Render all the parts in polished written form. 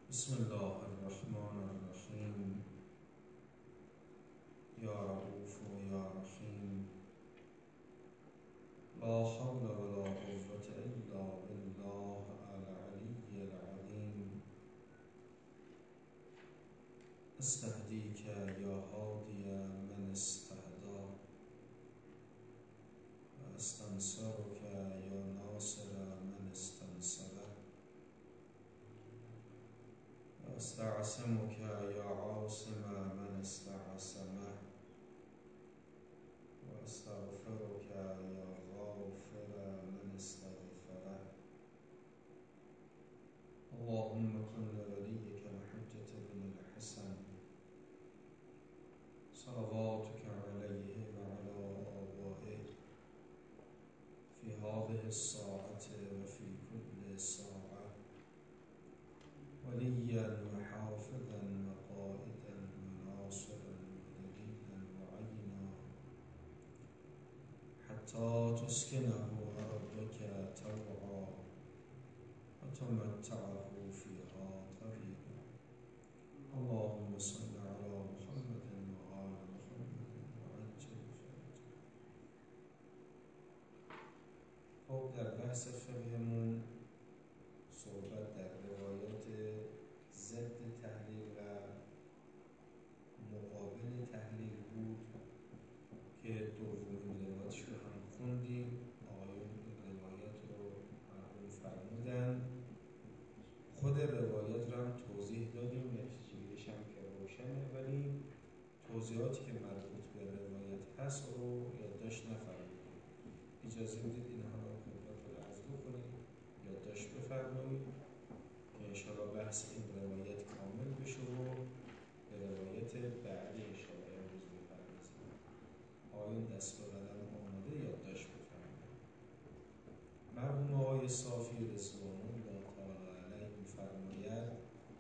بسم الله الرحمن الرحیم. یا رؤوف و یا رحیم. لا حول ولا قوة الا بالله العلی العظیم. استهدیک یا هادی من استهدا و استنصرک یا ناصر من استنصره و استعصمک یا عاصم من استعصمه و استغفرک یا غافر من استغفره. اللهم کن لولیک الحجة بن الحسن صلواتك علیه و علی آبائه فی هذه الساعة و فی کل ساعة ولیا و حافظا و قائدا و ناصرا و دلیلا و عینا حتی تسکنه ارضک طوعا و تمتعه فیها طویلا. اللهم صل علی محمد و آل محمد و عجل فرجه. خب در بحث فقهمون صحبت در روایات ضد تحلیل و مقابل تحلیل بود که دومین روایتش رو هم خوندیم. آقایون روایت رو مرحوم فرمودن، خود روایت رو هم توضیح دادیم، نتیجه‌گیریش هم که روشنه، ولی توضیحاتی که مربوط به روایت هست رو یادداشت نفرمودیم. اجازه میدید اینها رو خدمت رو عرض بکنید، یادداشت بفرمایید که انشاءالله بحث این روایت کامل بشه و به روایت بعدی انشاءالله امروز بپردازیم. آقایون دست به قلم آماده، یادداشت بفرمایید. مرحوم آقای صافی رضوان الله تعالی علیه می‌فرماید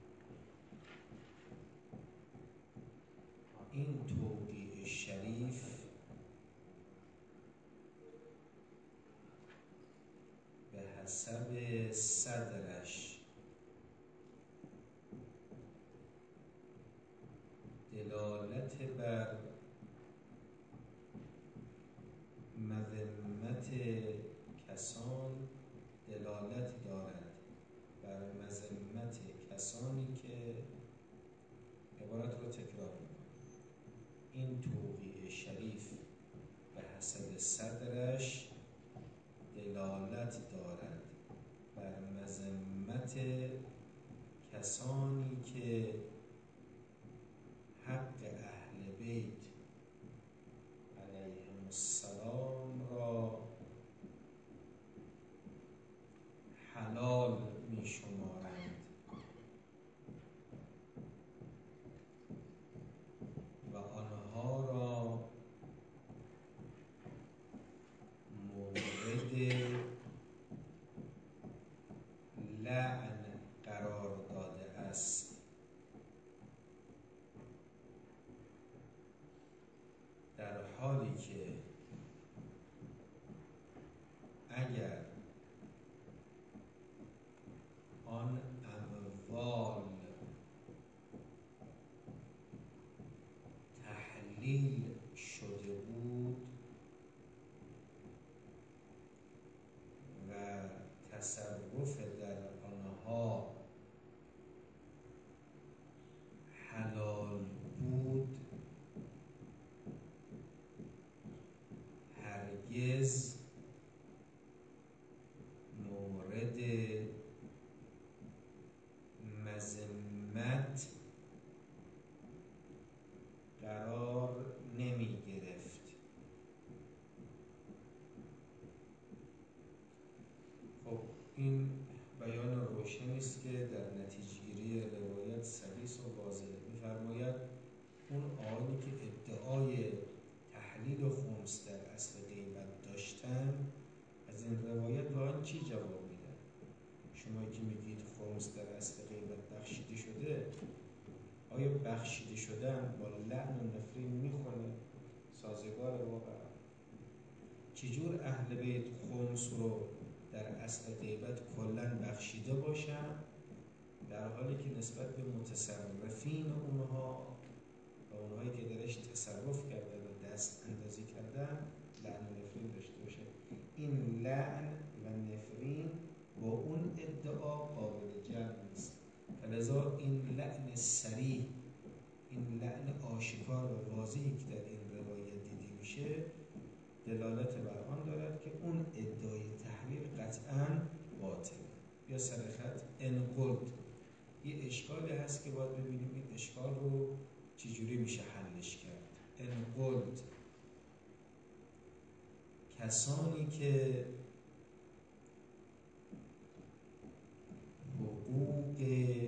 این توقیع شریف به حسب صدرش دلالت بر مذمت کسان دلالت دارد، بر مذمت کسانی که عبارت رو تکرار می‌کنم. این توقیع شریف به حسب صدرش دلالت دارد بر مذمت کسانی که حق اهل بیت علیهم السلام را حلال می شمارند و آنها را مورد لعن قرار داده است. در حالی که اگر آن اموال تحلیل شده بود و تصرف در آنها حلال بود، هرگز مورد مذمت قرار نمی گرفت. خب این بیان روشنی است که در نتیجه‌گیری روایت سلیس و واضح می‌فرماید اون آیانی که ادعای تحلیل خمس در اصل غیبت داشتن از این روایت واقعا چی جواب میدن؟ شما که میگید خمس در اصل غیبت بخشیده شده، آیا بخشیده شدن با لعن و نفرین میخونه؟ سازگار واقعا؟ چجور اهل بیت خمس رو در اصل غیبت کلن بخشیده باشن در حالی که نسبت به متصرفین اونها و اونهایی که درش تصرف کرده و دست اندازی کردن لعن و نفرین داشته باشه. این لعن و نفرین با اون ادعا قابل جمع نیست. لذا این لعن صریح، این لعن آشکار و واضحی که در این روایت دیده میشه دلالت بر آن دارد که اون ادعای تحلیل قطعاً باطل. یا سر خط انقلت یه اشکالی هست که باید ببینیم این اشکال رو چجوری میشه حلش کرد. انقلت کسانی که حقوق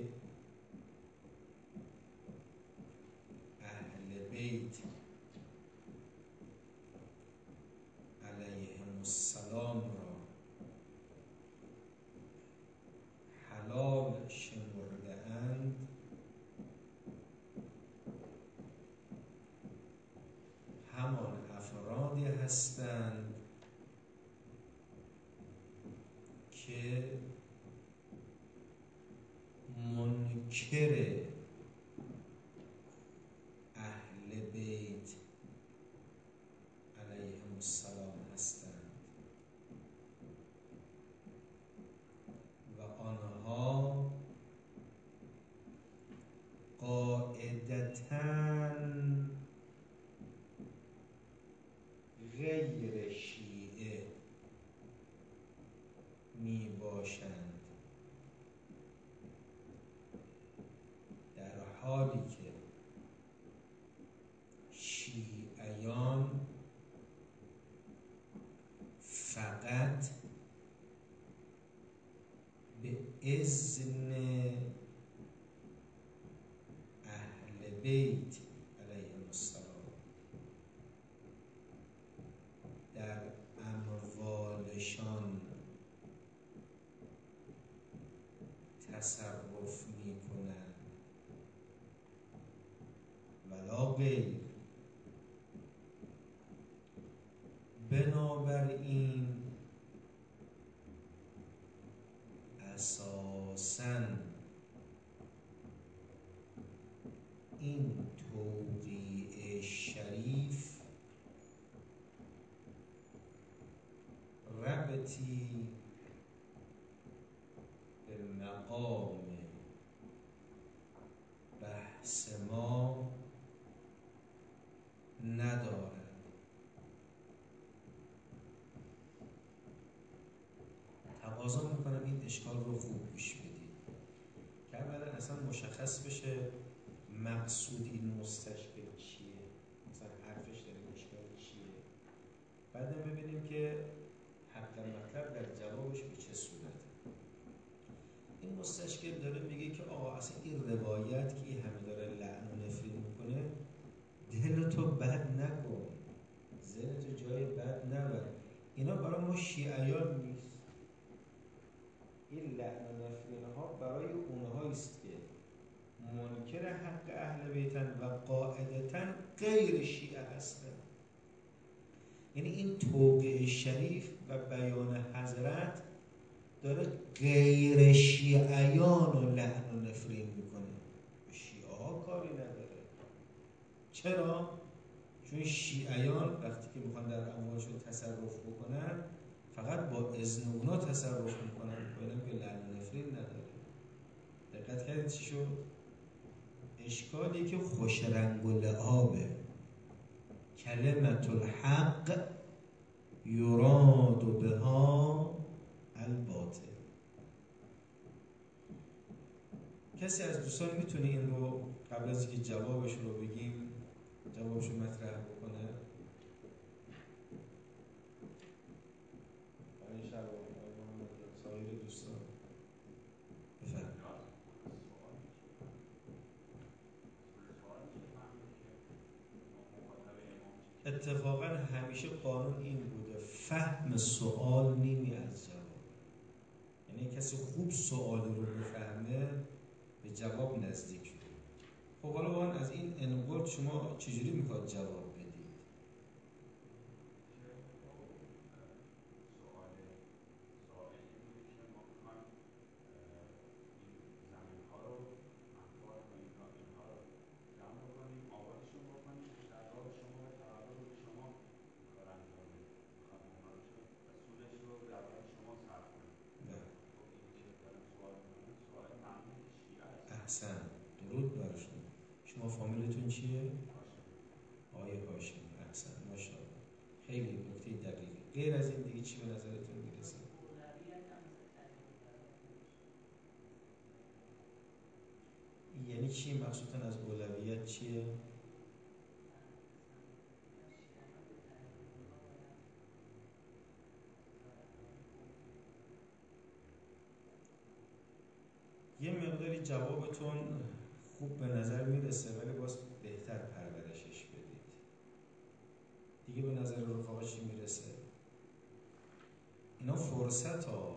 اهل بیت علیهم السلام را حلال شمرده اند همان افرادی هستند که منکر اهل بیت علیهم السلام هستند و آنها قاعدتاً غیر شیعه می باشند، در حالی که شیعیان فقط به اذن اهل بیت علیهم السلام در اموالشان تصرف می کنند ولا غیر. بنابراین اساساً این توقیع شریف ربطی به مقام بحث ما ندارد. تقاضا میکنم این اشکال رو خوب گوش بدید که اولا اصلا مشخص بشه مقصود این مستشکل چیه، مثلا حرفش در این اشکال چیه، بعدم ببینیم که حق مطلب در جوابش به چه صورته. این مستشکل داره میگه که آقا اصلا این روایت که این همه داره لعن و نفرین میکنه دلتو بد نکن، ذهنتو جای بد نبر، اینا برای ما شیعیان نیست. این لعن و نفرین ها برای اونهاییست که منکر حق اهل بیتن و قاعدتاً غیر شیعه هستن. یعنی این توقیع شریف و بیان حضرت داره غیر شیعیان و لعن و نفرین میکنه، شیعه ها کاری نداره. چرا؟ چون شیعیان وقتی که میخوان در اموالشون تصرف بکنن فقط با اذن اونا تصرف میکنن، باید که لعن و نفرین نداره. دقت کردید چی شد؟ اشکالی که خوش رنگ و لعابه، کلمت الحق یراد بها الباطل. کسی از دوستان میتونه این رو قبل از اینکه جوابش رو بگیم جوابش رو مطرح بکنه؟ برای شب سایر دوستان بفرمایید. اتفاقا همیشه قانون این بوده فهم سوال نیمی از جواب. یعنی کسی خوب سوال رو بفهمه به جواب نزدیک شده. خب حالا با از این انقلت شما چجوری میخواد جواب بدید؟ سوال سائلی بوده که ما میخوایم این زمین ها احسن، درود برشون. شما فامیلتون چیه؟ آقای هاشمی. احسن، ماشاءالله، خیلی نکته دقیقی. غیر از این دیگه چی به نظرتون میرسه؟ یعنی چی مقصودتون از اولویت چیه؟ یه مقداری جوابتون خوب به نظر میرسه، ولی باز بهتر پرورشش بدید. دیگه به نظر رفاقا چی میرسه؟ اینا فرصت ها،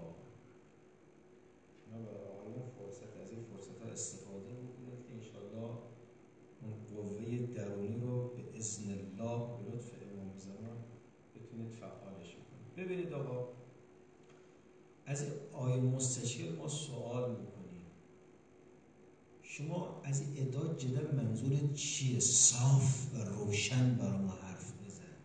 اینا برای آقایون فرصت، از این فرصت ها استفاده بکنید که انشالله اون قوه درونی رو به اذن الله به لطف امام زمان بتونید فعالش کنید. ببینید آقا، از این آیه مستشیر ما سوال میکنیم، شما از این ادعا جدا منظورت چیه؟ صاف و روشن برای ما حرف بزن.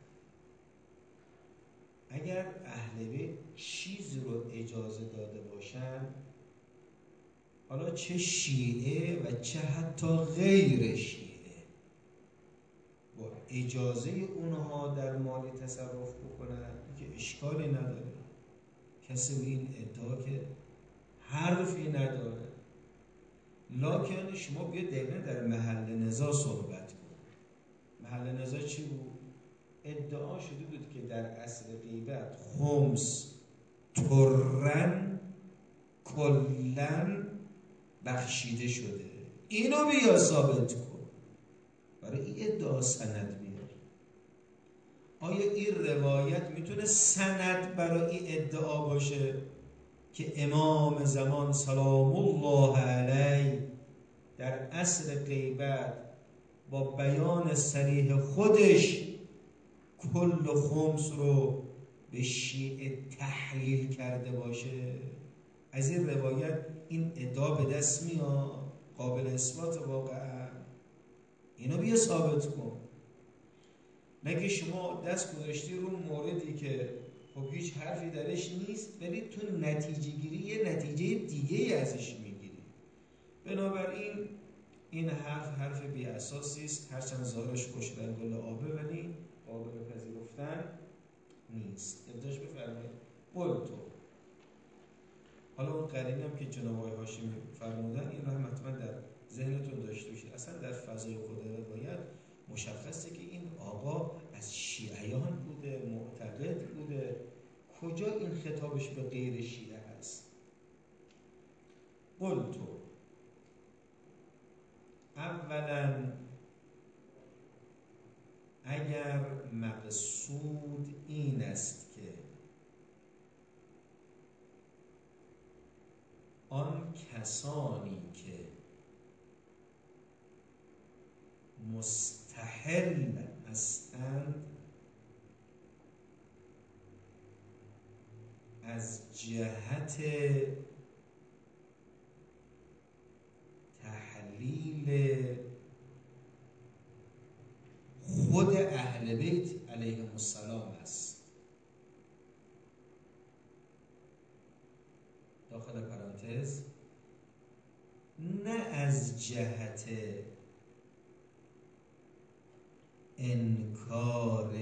اگر اهل بیت چیزی رو اجازه داده باشن، حالا چه شیعه و چه حتی غیر شیعه، با اجازه اونها در مال تصرف بکنن که اشکالی نداره، کسی به این ادعا که حرفی نداره. لکن شما بیا دقیقا در محل نزاع صحبت کن. محل نزاع چی بود؟ ادعا شده بود که در عصر غیبت خمس ترن کلن بخشیده شده. اینو بیا ثابت کن، برای این ادعا سند بیار. آیا این روایت میتونه سند برای این ادعا باشه که امام زمان سلام الله علیه در عصر غیبت با بیان صریح خودش کل خمس رو به شیعه تحلیل کرده باشه؟ از این روایت این ادعا به دست میاد؟ قابل اثبات واقعا؟ اینو بیا ثابت کن. نگه شما دست گذاشتی رو موردی که خب هیچ حرفی درش نیست، ولی تو نتیجه گیری یه نتیجه دیگه ازش میگیری. بنابراین این حرف بی اساسی است، هرچند ظاهرش خوش رنگ گل آبه، ولی قابل پذیرفتن نیست. ابداش بفرمایید. تو حالا اون قرینه هم که جناب آقای هاشمی فرمودن، این رو هم حتما در ذهنتون داشته باشید. اصلا در فضای خود روایت مشخصه که این آقا از شیعیان بوده، معتقد بوده. کجا این خطابش به غیر شیعه هست؟ تو اولا اگر مقصود این است که آن کسانی که مستحل هستند از جهت تحلیل خود اهل بیت علیهم السلام است، داخل پرانتز، نه از جهت انکار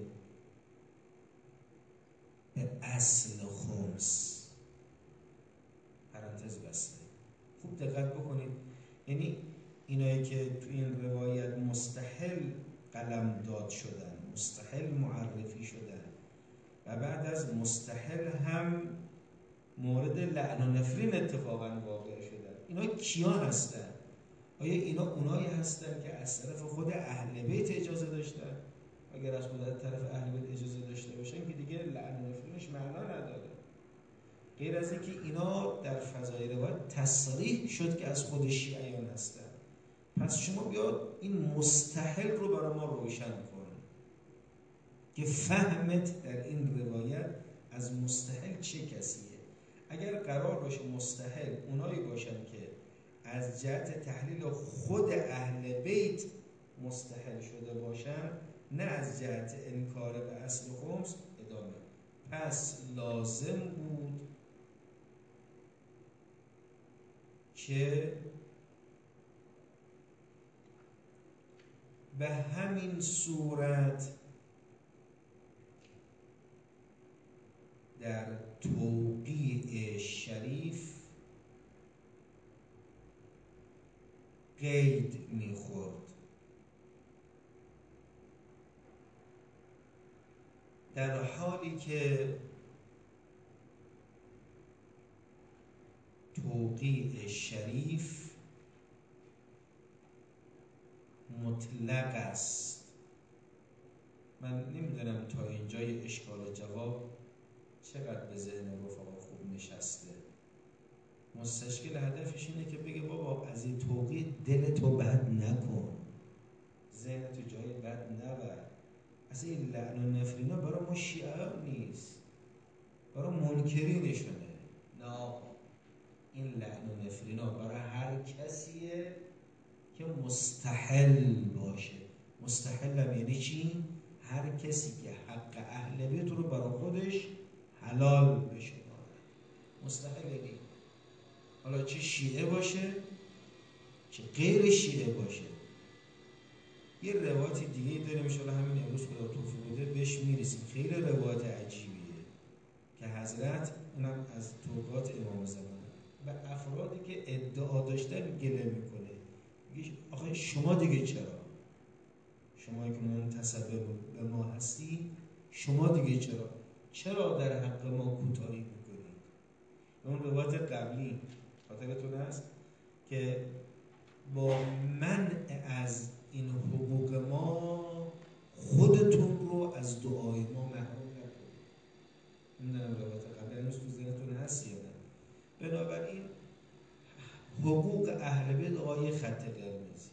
به اصل خمس. پرانتز بسته. خوب دقت بکنید. یعنی اینایی که تو این روایت مستحل قلم داد شدن، مستحل معرفی شدن و بعد از مستحل هم مورد لعن و نفرین اتفاقا واقع شدن، اینا کیان هستن؟ آیا اینا اونایی هستن که از طرف خود اهل بیت اجازه داشتن؟ اگر از خود طرف اهل بیت اجازه داشته باشن که دیگه لعن و نفرینش معنا نداره. غیر از اینکه اینا در فضای روایت تصریح شد که از خود شیعیان هستن. پس شما بیاد این مستحل رو برای ما روشن کن که فهمت در این روایت از مستحل چه کسیه. اگر قرار باشه مستحل اونایی باشن که از جهت تحلیل خود اهل بیت مستحل شده باشن، نه از جهت انکار به اصل خمس، ادامه. پس لازم بود که به همین صورت در توقیع شریف قید میخورد. در حالی که توقیع شریف مطلق است. من نمیدونم تا اینجای اشکال و جواب چقدر به ذهن رفقا خوب نشسته. مستشکل هدفش اینه که بگه بابا از این توقیع دلتو بد نکن، ذهنتو جای بد نبر. اصلا این لعن و نفرینا برای ما شیعه نیست، برای منکرینشونه. نه، این لعن و نفرینا برای هر کسیه که مستحل باشه. مستحل هم یعنی چی؟ هر کسی که حق اهل بیت رو برای خودش حلال بشه. مستحل یعنی حالا چه شیعه باشه چه غیر شیعه باشه. یه روایت دیگه داریم ان همین امروز خدا توفیق بده بهش میرسیم. خیلی روایت عجیبیه که حضرت اونم از توقیات امام زمان و افرادی که ادعا داشتن گله میکنه، میگه آخه شما دیگه شما که منتسب به ما هستی، شما دیگه چرا در حق ما کوتاهی میکنید؟ اون روایت قبلی خاطرتون هست که با منع از این حقوق ما خودتون رو از دعای ما محروم نکنید. نمیدونم روایت قبلی هنوز تو ذهنتون هست یا نه. بنابراین حقوق اهل بیت آقای خط قرمزی.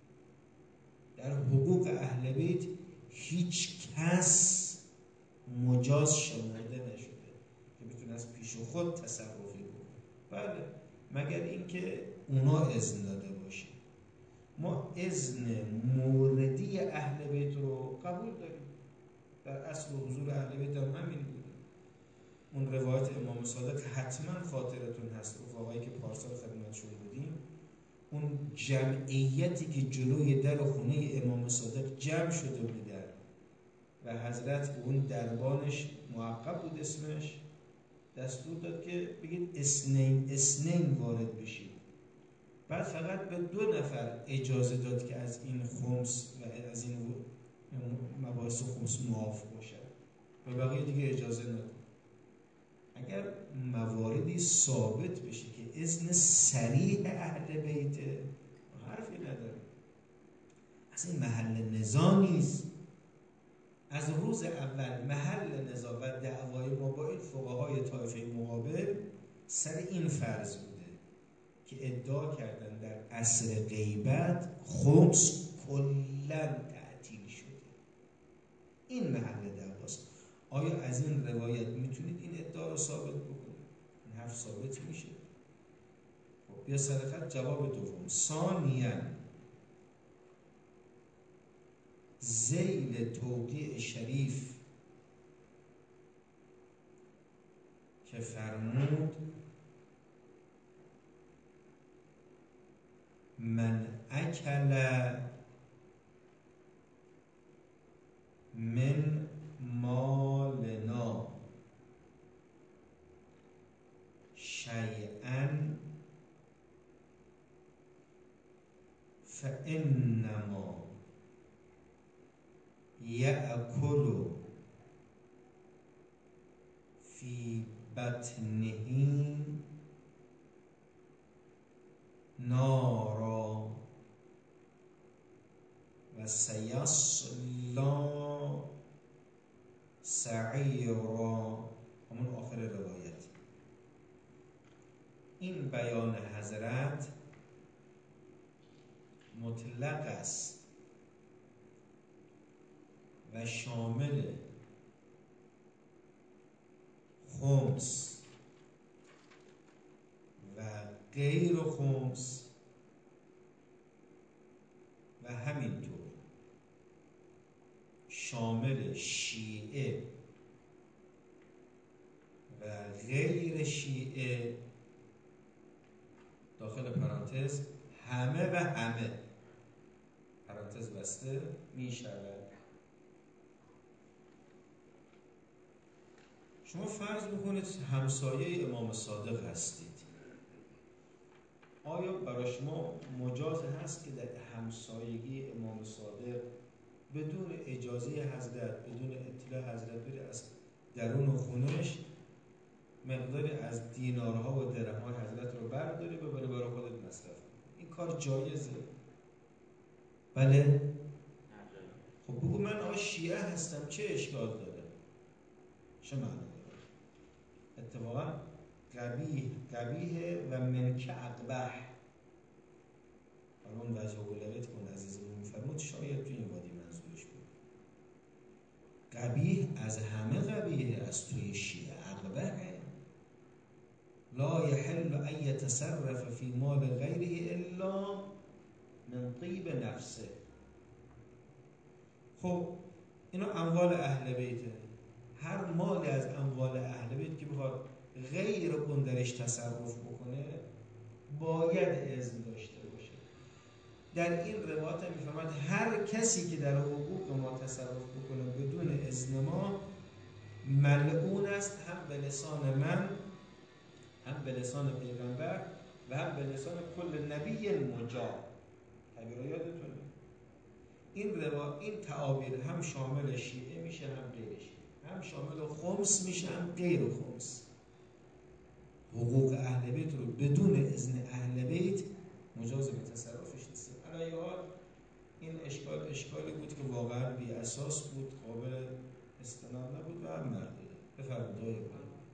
در حقوق اهل بیت هیچ کس مجاز شمرده نشده که بتونه از پیش خود تصرفی بکنه. بله، مگر اینکه اونا اذن داده باشه. ما اذن موردی اهل بیت رو قبول داریم. در اصل و حضور اهل بیت هم همین بوده. اون روایت امام صادق حتما خاطرتون هست، رفقایی که پارسال خدمتشون بودیم، اون جمعیتی که جلوی در خونه امام صادق جمع شده بودن و حضرت اون دربانش معقب بود اسمش، دستور داد که بگید اسنین وارد بشید. بعد فقط به 2 نفر اجازه داد که از این خمس و از این مباحث خمس معاف باشد، به بقیه دیگه اجازه نداد. اگر مواردی ثابت بشه که اذن صریح اهل بیت، حرفی نداره. اصلا این محل نزاع نیست. از روز اول محل نزاع و دعوای ما با این فقهای طایفه مقابل سر این فرض بوده که ادعا کردن در عصر غیبت خمس کلاً تعطیل شده. این محل دعواست. آیا از این روایت میتونید این ادعا رو ثابت بکنید؟ این حرف ثابت میشه. خب بیا سر خط جواب دوم. ثانیاً ذیل توقیع شریف که فرمود من اکل من مالنا شیئا فانما یأکل فی بطنه نارا و سیصلا سعیرا. همون آخر روایت. این بیان حضرت مطلق است و شامل خمس و غیر خمس و همینطور شامل شیعه و غیر شیعه، داخل پرانتز همه و همه، پرانتز مؤخذ بسته می شود. شما فرض بکنید همسایه امام صادق هستید. آیا برای شما مجاز هست که در همسایگی امام صادق بدون اجازه حضرت، بدون اطلاع حضرت بری از درون خونش مقداری از دینارها و درهم‌های حضرت رو برداری ببری برای خودت مصرف؟ این کار جایزه؟ بله؟ خب بگو من آقا شیعه هستم، چه اشکال داره؟ چه معنی داره؟ اتفاقا قبیه و منک اقبح. حالا اون وجه اولویت کن عزیزمون میفرمود شاید تو این وادی منظورش بود. قبیه از همه قبیه، از توی شیعه اقبحه. لا يحل ان يتصرف في مال غیره الا من طیب نفسه. خب اینا اموال اهل بیته. هر مالی از اموال اهل بیت که بخواد غیر اون درش تصرف بکنه باید اذن داشته باشه. در این روایت هم میفهمد هر کسی که در حقوق ما تصرف بکنه بدون اذن ما ملعون است، هم به لسان من، هم به لسان پیغمبر و هم به لسان کل نبی مجاب. تعبیر یادتونه؟ این تعابیر هم شامل شیعه میشه هم غیر شیعه، هم شامل خمس میشه هم غیر خمس. حقوق اهل بیت رو بدون اذن اهل بیت مجاز به تصرفش نیست. علی حال این اشکالی بود که واقعا بی اساس بود، قابل استناد نبود و مردود. بفرمایید.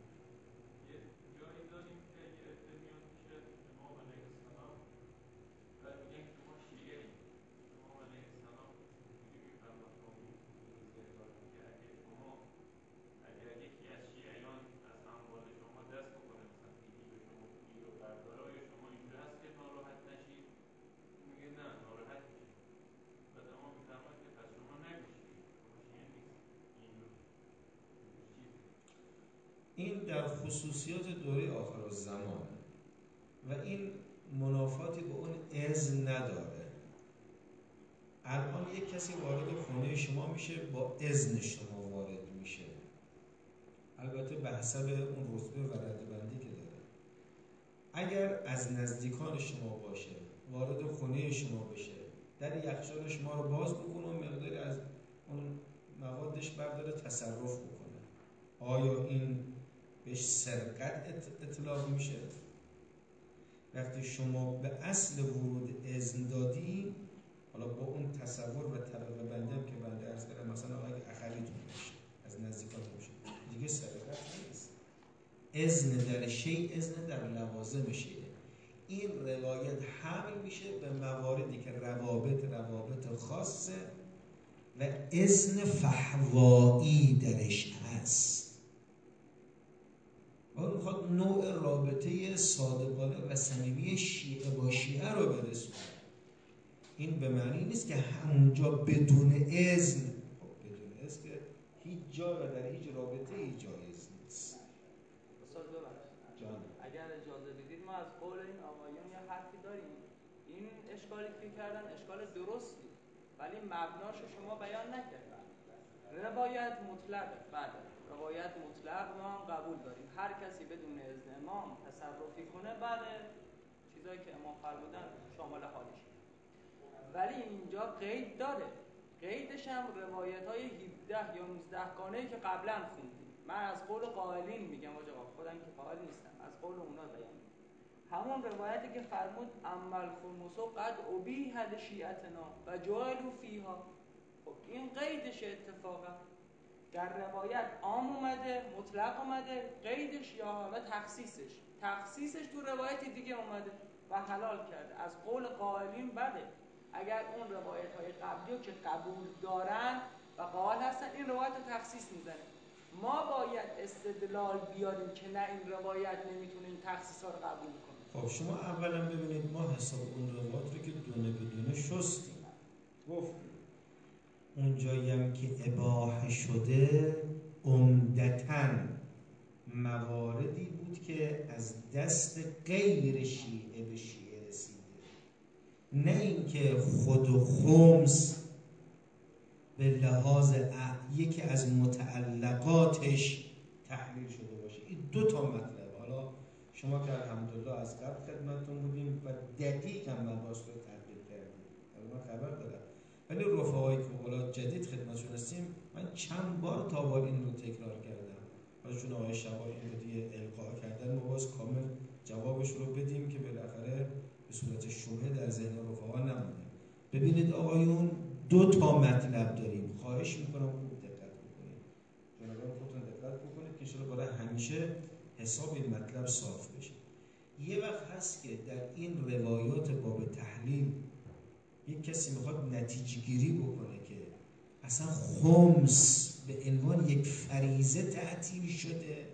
این در خصوصیات دوره آخرالزمان و این منافاتی با اون اذن نداره. الان یک کسی وارد خونه شما میشه، با اذن شما وارد میشه، البته به حسب اون رتبه و ردبندی که داره. اگر از نزدیکان شما باشه، وارد خونه شما بشه، در یخچال شما رو باز بکنه و مقداری از اون موادش برداره تصرف بکنه، آیا این بهش سرقت اطلاق میشه؟ وقتی شما به اصل ورود اذن دادی، حالا با اون تصور و طبقه بندی هم که بنده عرض کردم، مثلا اگه اخریتون باشه، از نزدیکاتون باشه، دیگه سرقت نیست. اذن در شیء اذن در لوازم شیء. این روایت حمل میشه به مواردی که روابط خاصه و اذن فحوایی درش هست. اون میخواد نوع رابطه صادقانه و صمیمی شیعه با شیعه رو برسونه. این به معنی نیست که همونجا بدون اذن، خب بدون اذن که هیچ جا و در هیچ رابطه ای جایز نیست. استاد جان اگر اجازه بدید ما از قول این آقایون یه حرفی داریم. این اشکالی که کردن اشکال درستی، ولی مبناشو شما بیان نکردن. روایت مطلقه. بله روایت مطلق ما هم قبول داریم، هر کسی بدون اذن امام تصرفی کنه بله چیزایی که امام فرمودن شامل حالش. ولی اینجا قید داره، قیدش هم روایت های 17 یا 19 گانه‌ای که قبلا خوندیم. من از قول قائلین میگم آقا، خودم که قائل نیستم، از قول اونا بیان میگم. همون روایتی که فرمود عمل خمسو قد ابیح لشیعتنا و جعلوا فیها. خب این قیدش اتفاقا در روایت عام اومده، مطلق اومده، قیدش یا حالا تخصیصش تو روایت دیگه اومده و حلال کرده. از قول قائلین بله، اگر اون روایت های قبلی رو که قبول دارن و قائل هستن این روایت رو تخصیص میزنه. ما باید استدلال بیاریم که نه این روایت نمیتونه این تخصیص ها رو قبول کنه. خب شما اولا ببینید ما حساب اون روایت رو که دونه بدونه شستیم، گفتیم اونجایی هم که اباحه شده عمدتاً مواردی بود که از دست غیر شیعه به شیعه رسیده، نه اینکه خود خمس لحاظ یکی از متعلقاتش تحلیل شده باشه. این دو تا مطلب. حالا شما که الحمدلله از قبل خدمتتون بودیم و دقیق هم مباحث رو تحقیق کردیم، حالا من خبر دارم، ولی رفقایی که حالا جدید خدمتشون هستیم، من چند بار تا بار این رو تکرار کردم. حالا چون آقای شباب این رو دیگه القا کردن، ما باز کامل جوابش رو بدیم که بالاخره به صورت شبهه در ذهن رفقا نمونه. ببینید آقایون، دو تا مطلب داریم. خواهش میکنم خوب دقت بکنید. جنابان خودتون دقت بکنید که انشاءالله برای همیشه حساب این مطلب صاف بشه. یه وقت هست که در این روایات باب تحلیل یک کسی میخواد نتیجه گیری بکنه که اصلا خمس به عنوان یک فریضه تعطیل شده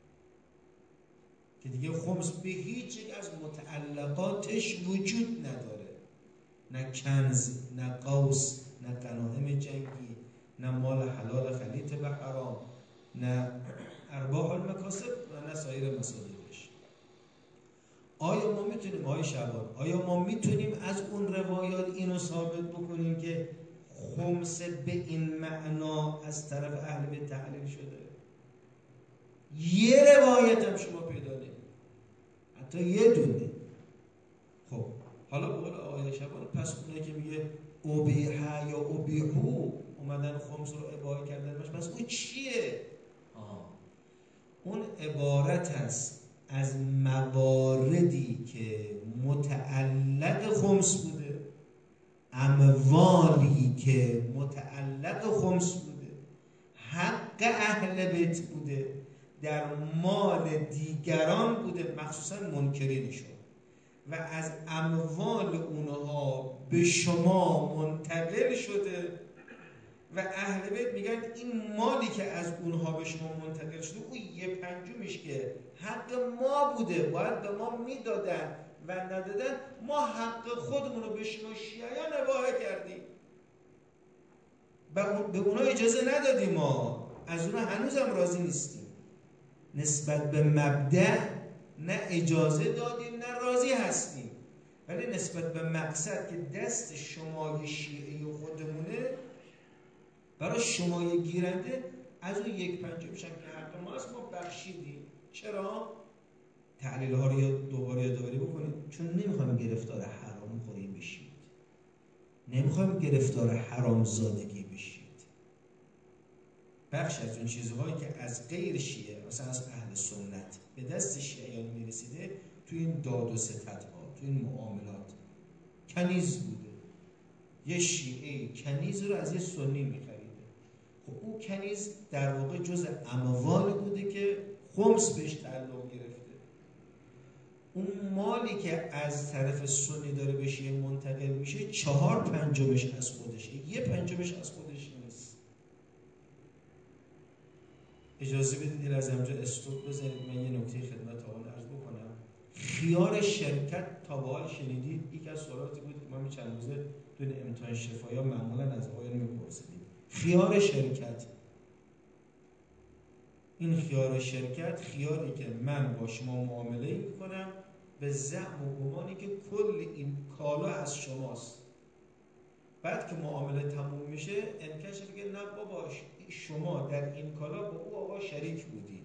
که دیگه خمس به هیچ یک از متعلقاتش وجود نداره، نه کنز، نه قوس، نه غنایم جنگی، نه مال حلال خلیط به حرام، نه ارباح المکاسب و نه سایر مصادیقش. آیا ما میتونیم، آقای شعبان، آیا ما میتونیم از اون روایات اینو ثابت بکنیم که خمس به این معنا از طرف اهل بیت تحلیل شده؟ یه روایت هم شما پیدا نمی‌کنید، حتی یه دونه. خب حالا به قول آقای شعبان، پس اونایی که میگه ابیحه یا ابیحو اومدن خمس رو اباحه کردن، پس اون چیه؟ اون عبارت است از مواردی که متعلق خمس بوده، اموالی که متعلق خمس بوده، حق اهل بیت بوده، در مال دیگران بوده، مخصوصا منکرینشون، و از اموال اونها به شما منتقل شده و اهل بیت میگن این مالی که از اونها به شما منتقل شده، اون یه پنجمش که حق ما بوده، باید به ما میدادن و ندادن، ما حق خودمون رو به شما شیعیان اباحه کردیم، به اونا اجازه ندادیم، ما از اونا هنوزم راضی نیستیم. نسبت به مبدأ نه اجازه دادیم نه راضی هستیم، ولی نسبت به مقصد که دست شمای شیعی و خودمونه، برای شمای گیرنده از اون یک پنجمش هم که حق ما است ما بخشیدیم. چرا؟ تحلیل ها رو دوباره یادآوری بکنید، چون نمیخوایم گرفتار حرام خوری بشید، نمیخوایم گرفتار حرام زادگی بشید. بخش از اون چیزهایی که از غیر شیعه، مثلا از اهل سنت به دست شیعیان میرسیده، توی این داد و ستدها، توی این معاملات کنیز بوده. یه شیعه کنیز رو از یه سنی میخریده، خب اون کنیز در واقع جز اموال بوده که خمس بهش تعلق گرفته. اون مالی که از طرف سنی داره به شیعه منتقل میشه 4/5 از خودشه، 1/5 از خودش نیست. اجازه بدید از همجا استوب بزنید، من یه نکته خدمت آقایون عرض بکنم. خیار شرکت تا به حال شنیدید؟ یک از سوالاتی بود که ما چند روزه توی امتحان شفایا معمولا از آقایون میپرسیدیم. خیار شرکت، این خیار شرکت خیاری که من با شما معامله میکنم به زعم و گمانی که کل این کالا از شماست، بعد که معامله تموم میشه انکشف که نه بابا شما در این کالا با او آقا شریک بودین.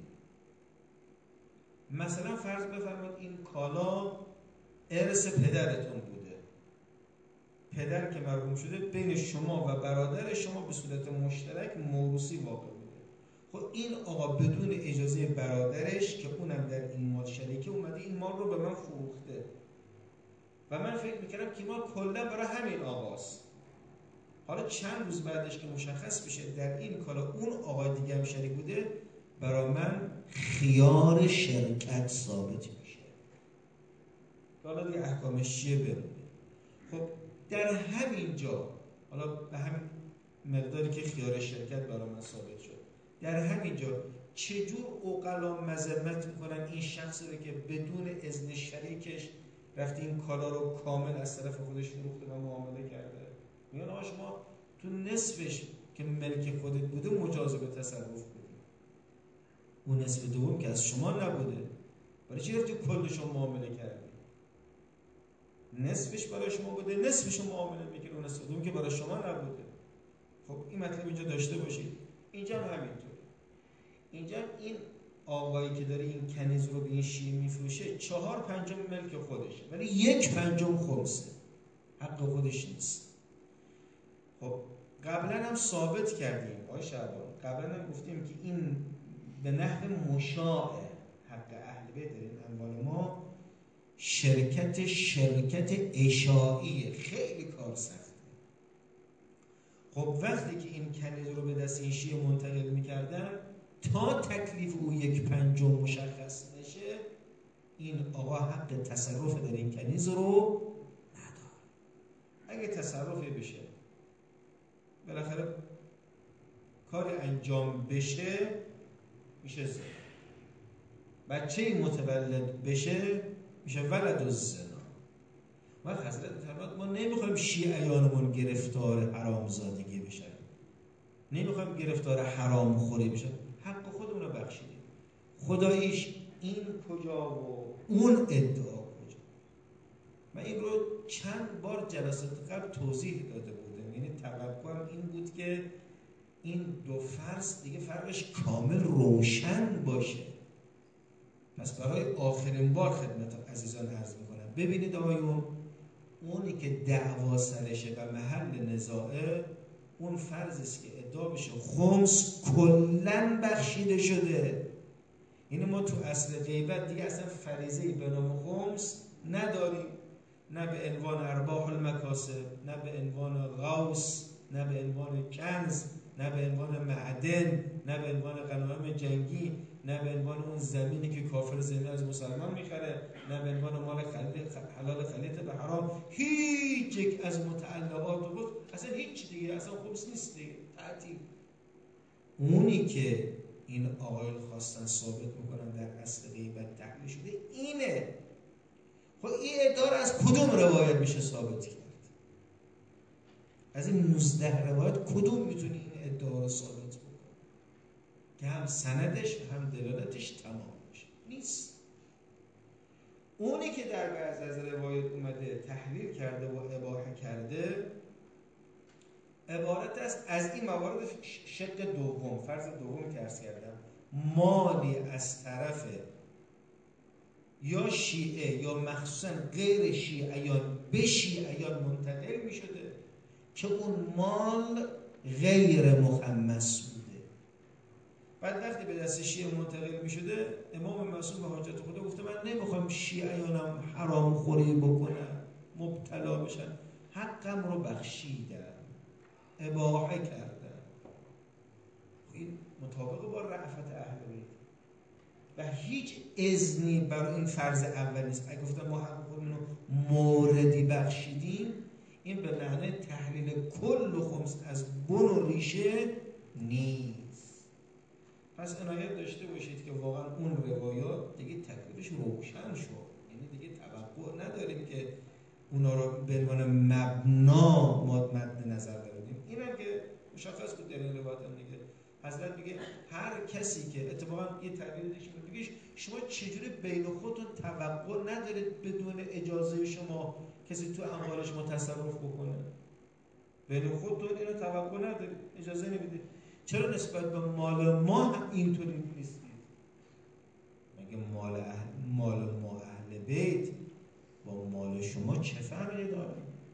مثلا فرض بفرمایید این کالا ارث پدرتون بوده، پدر که مرحوم شده بین شما و برادر شما به صورت مشترک موروثی واقع بوده. خب این آقا بدون اجازه برادرش که اونم در این مال شریکه اومده این مال رو به من فروخته و من فکر میکردم که مال کلا برای همین آقاست. حالا چند روز بعدش که مشخص بشه در این کالا اون آقا دیگه هم شریک بوده، برای من خیار شرکت ثابت میشه. حالا دیگه احکامش چیه بمونه. خب در همین جا، حالا به همین مقداری که خیار شرکت برای من ثابت شد، در همین جا چجور عقلا مذمت میکنن این شخصی رو که بدون اذن شریکش رفته این کالا رو کامل از طرف خودش فروخته و معامله کرده؟ میگن آقا شما تو نصفش که ملک خودت بوده مجاز به تصرف بودی، اون نصف دوم که از شما نبوده برای چی رفتی کلش رو معامله کردی؟ نصفش برای شما بوده، نصفش رو معامله میکنه، اون نصف دوم که برای شما نبوده. خب این مطلب اینجا داشته باشید. اینجا هم همینطور. اینجا این آقایی که داره این کنیز رو به این شیعه میفروشه 4/5 ملک خودشه، ولی 1/5 خمسه، حق خودش نیست. خب قبلا هم ثابت کردیم آقای شعبان، قبلا هم گفتیم که این به نحو مشاع حق اهل بیت در این اموال ما شرکت اشاعیه، خیلی کار سخته. خب وقتی که این کنیز رو به دست این شیعه منتقل میکردن تا تکلیف او 1/5 مشخص نشه این آقا حق تصرف در این کنیز رو نداره. اگه تصرفی بشه بالاخره کاری انجام بشه میشه زنا، بچه متولد بشه میشه ولد الزنا. و حضرت فرمود ما نمیخوایم شیعیانمون گرفتار حرامزادگی بشن، نمیخوایم گرفتار حرام خوری بشن، حق خودمون رو بخشیدیم. خداییش این کجا و اون ادعا کجا. من این رو چند بار جلسات قبل توضیح داده بودم، یعنی توقعم این بود که این دو فرض دیگه فرقش کامل روشن باشه. پس برای آخرین بار خدمت عزیزان عرض میکنم ببینید آقایون، اونی که دعوا سرشه و محل نزاعه اون فرض است که ادعا بشه خمس کلن بخشیده شده. یعنی ما تو اصل غیبت دیگه اصلا فریضه‌ای به نام خمس نداریم، نه به عنوان ارباح المکاسب، نه به عنوان غوث، نه به عنوان کنز، نه به عنوان معدن، نه به عنوان غنایم جنگی، نه به عنوان اون زمینی که کافر زمین از مسلمان میخره، نه به عنوان مال حلال خلیط به حرام. هیچ یک از متعلقات بود اصلا هیچ دیگه اصلا خمس نیست دیگه، تعطیل. اونی که این آقایان خواستن ثابت میکنن در اصل غیبت تحلیل شده اینه. خب این ادعا از کدوم روایت میشه ثابت کرد؟ از این 19 روایت کدوم میتونی این ادعا رو ثابت بکنه که هم سندش و هم دلالتش تمام باشه؟ نیست. اونی که در بعض از روایت اومده تحلیل کرده و اباحه کرده عبارت است از این موارد شق دوم، فرض دوم که عرض کردم، مالی از طرف یا شیعه یا مخصوصا غیر شیعیان به شیعیان منتقل می شده که اون مال غیر مخمس بوده. بعد وقتی به دست شیعه منتقل می شده امام معصوم به حاجت خدا گفته من نمیخوام شیعیانم حرام خوری بکنن، مبتلا بشن، حقم رو بخشیدن، اباحه کردن. این مطابق با رأفت اهل بیت و هیچ اذنی برای این فرض اول نیست. اگه گفتم ما حق خودمون رو موردی بخشیدیم این به معنی تحلیل کل خمس از بن و ریشه نیست. پس عنایت داشته باشید که واقعا اون روایات دیگه تکلیفش روشن شد، یعنی دیگه توقع نداریم که اونا رو به عنوان مبنا مد نظر بگیریم. اینم که مشخص بود در این روایت دیگه حضرت میگه هر کسی که اتفاقا یه تعبیر دیگه میگه شما چجوری بین خودتون توقع ندارید بدون اجازه شما کسی تو اموالش تصرف بکنه؟ بین خودتون اینو توقع ندارید، اجازه نمیدید. چرا نسبت به مال ما هم اینطوری نیستید؟ مگه مال ما اهل بیت با مال شما چه فرقی داره؟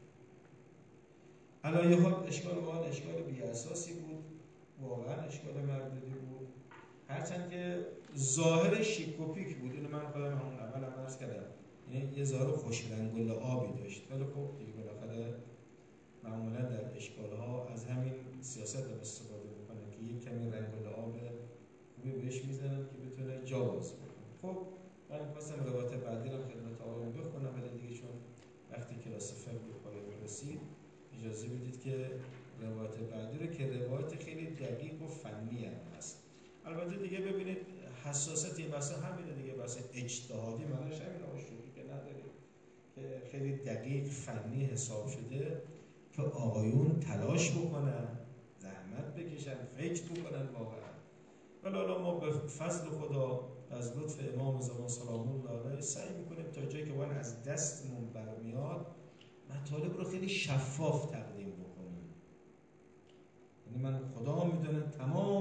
علایه حال اشکال واقعا اشکال بی اساسی بود، واقعا اشکال مردودی بود، هرچند که ظاهر شیک و پیک بود. اینو من خودم همون اول هم عرض کردم، یعنی یه ظاهر خوش رنگ و لعابی داشت، ولی خب دیگه بالاخره معمولا در اشکالها از همین سیاست هم استفاده میکنن که یک کمی رنگ و لعاب خوبی بهش میزنن که بتونه جا باز بکنه. خب من خواستم روایت بعدی رو خدمت آقایون بخونم، ولی دیگه چون وقتی کلاس فقه به پایان رسید اجازه بدید که روایت بعدی رو که روایت خیلی دقیق و فنی هم هست. البته دیگه ببینید حساسیت این بحث همینه دیگه، بحث اجتهادی معنیش همین آشوبی که نداره که خیلی دقیق فنی حساب شده که آقایون تلاش بکنن، زحمت بکشن، فکر بکنن واقعا. ولی حالا ما به فضل خدا از لطف امام زمان سلام الله علیه سعی میکنیم تا جایی که وان از دستمون برمیاد مطالب رو خیلی شفاف تقدیم بکنیم.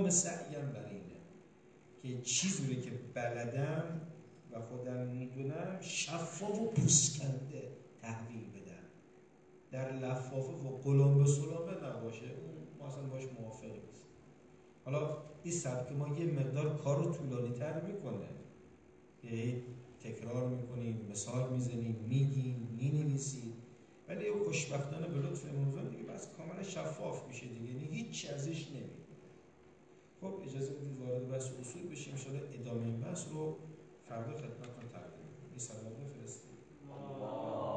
تمام سعیم بر اینه که چیزی که بلدم و خودم میدونم شفاف و پوسکنده تحویل بدم، در لفافه و قلمبه سلمبه نباشه. اون ما اصلا باش موافق نیست. حالا این سبک ما یه مقدار کار رو طولانی تر میکنه، یه تکرار میکنیم، مثال میزنیم، میگیم، مینویسیم، ولی خوشبختانه به لطف امروزان دیگه بس کاملا شفاف میشه دیگه، یعنی هیچ ازش نمیاد. خب اجازه بدید وارد بحث اصول بشیم. ان شاء الله ادامه این بحث رو فردا خدمتتون تقدیم می‌کنم. این سلام بفرستید.